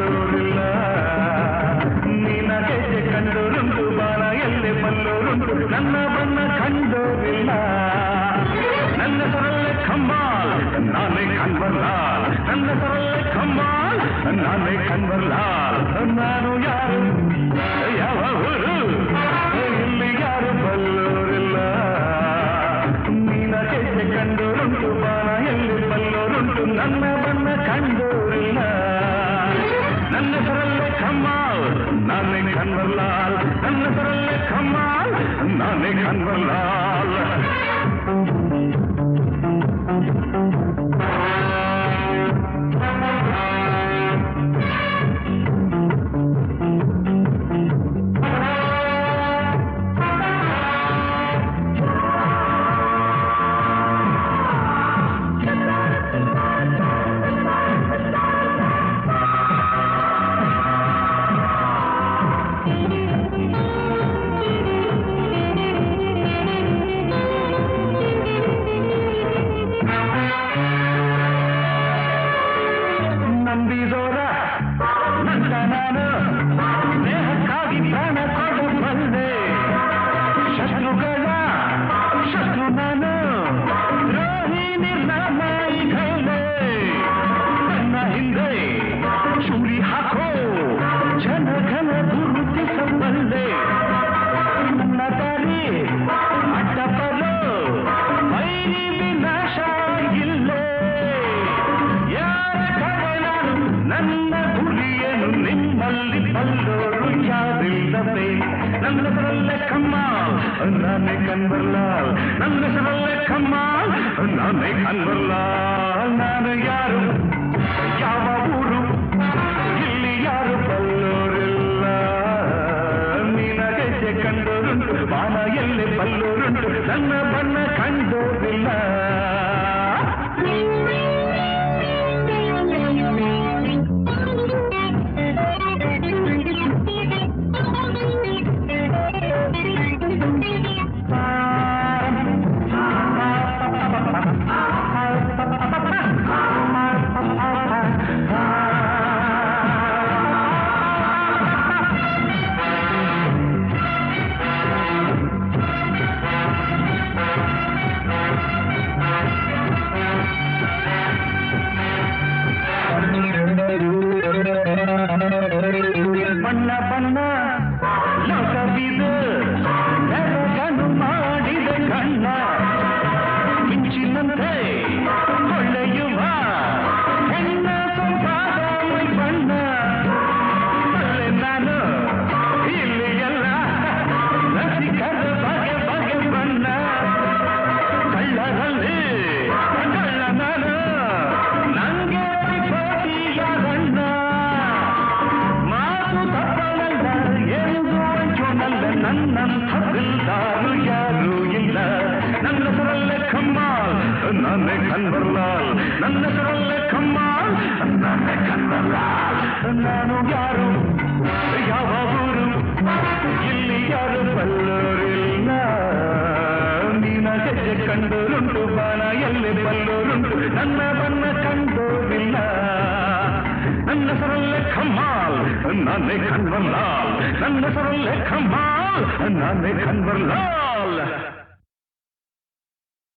ಬಲ್ಲೋರಿಲ್ಲ ನೀನ ಹೆಜ್ಜೆ ಕಂಡೋರುಂಟು ಬಾಲ ಎಲ್ಲೆ ಬಲ್ಲೋರುಂಟು ನನ್ನ ಬಣ್ಣ ಕಂಡೋರಿಲ್ಲ ನನ್ನ ಸರಳೆ ಕಮ್ಮಾಲ್ ನಾನೇ ಕನ್ವರ್ಲಾಲ್ ನನ್ನ ಸರಳೆ ಕಮ್ಮಾಲ್ ನಾನೇ ಕನ್ವರ್ಲಾಲ್ ನಾನು ಯಾರು ಯಾವ ಊರು ಇಲ್ಲಿ ಯಾರು ಬಲ್ಲೋರಿಲ್ಲ ನೀನ ಹೆಜ್ಜೆ ಕಂಡೋರುಂಟು ಬಾಲ ಎಲ್ಲಿ ಬಲ್ಲೋರುಂಟು ನನ್ನ ಬಣ್ಣ ಕಂಡೋರಿಲ್ಲ ನನ್ನ ಸರಳೆ ಕಮ್ಮಾಲ್ ನಾನೇ ಕನ್ವರ್ಲಾಲ್ ನನ್ನ ಸರಳೆ ಕಮ್ಮಾಲ್ ನಾನೇ ಕನ್ವರ್ಲಾಲ್ ನನ್ನ ಸರಳೆ ಕಮ್ಮಾಲ್ ನಾನೇ ಕನ್ವರ್ಲಾಲ್ ನನ್ನ ಸರಳೆ ಕಮ್ಮಾಲ್ ನಾನೇ ಕನ್ವರ್ಲಾಲ್ ನಾನು ಯಾರು ಯಾವ ಊರು ಇಲ್ಲಿ ಯಾರು ಬಲ್ಲೋರಿಲ್ಲ ನೀನ ಹೆಜ್ಜೆ ಕಂಡೋರುಂಟು ಬಾಣ ಎಲ್ಲಿ ಬಲ್ಲೋರುಂಟು ನನ್ನ ಬಣ್ಣ ಕಂಡೋರಿಲ್ಲ ಬಣ್ಣ ಬಣ್ಣ ಲೋಕವಿದು ಬೆರಗನು ಮಾಡಿದ ಕಣ್ಣ ಮಿಂಚಿನಂತೆ ಹೊಳೆಯುವ ಹೆಣ್ಣ ಸೊಂಪಾದ ಮೈ ಬಣ್ಣ ಅಲ್ಲೇ ನಾನು ಇಲ್ಲಿ ಎಲ್ಲ ರಸಿಕರ ಬಗೆ ಬಗೆ ಬಣ್ಣ ಕಳ್ಳರಲ್ಲಿ ಕಳ್ಳ ನಾನು ನಂಗೆ ಪೈಪೋಟಿಯಾಗಣ್ಣ ನನ್ನಂಥ ದಿಲ್ದಾರು ಯಾರೂ ಇಲ್ಲ ನನ್ನ ಸರಳೆ ಕಮ್ಮಾಲ್ ನಾನೇ ಕನ್ವರ್ಲಾಲ್ ನನ್ನ ಸರಳೆ ಕಮ್ಮಾಲ್ ನಾನೇ ಕನ್ವರ್ಲಾಲ್ ನಾನು ಯಾರು ಯಾವ ಊರು ಇಲ್ಲಿ ಯಾರು ಬಲ್ಲೋರಿಲ್ಲ ನೀನ ಹೆಜ್ಜೆ ಕಂಡೋರುಂಟು ಬಾಣ ಎಲ್ಲಿ ಬಲ್ಲೋರುಂಟು ನನ್ನ ಬಣ್ಣ ಕಂಡೋರಿಲ್ಲ ನನ್ನ ಸರಳೆ ಕಮ್ಮಾಲ್ ನಾನೇ ಕನ್ವರ್ಲಾಲ್ ನನ್ನ ಸರಳೆ ಕಮ್ಮಾಲ್ ನಾನೇ ಕನ್ವರ್ಲಾಲ್